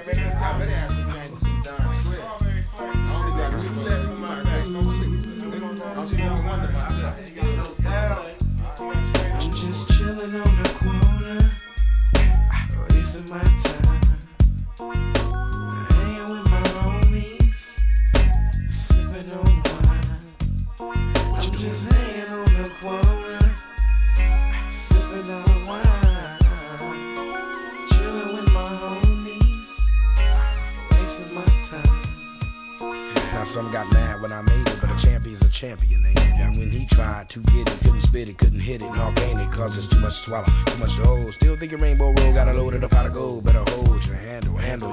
I'm just chilling on the corner, wasting my time, hanging with my homies, sipping on wine. I'm just hanging on the corner, sipping on wine, chilling with my homies, wasting my time. Now some got mad when I made it, but a champion's a champion. And when he tried to get it, couldn't spit it, couldn't hit it, and organic, cause it's too much to swallow, too much to hold. Still thinking Rainbow Road got a load of the pot of gold, better hold your handle.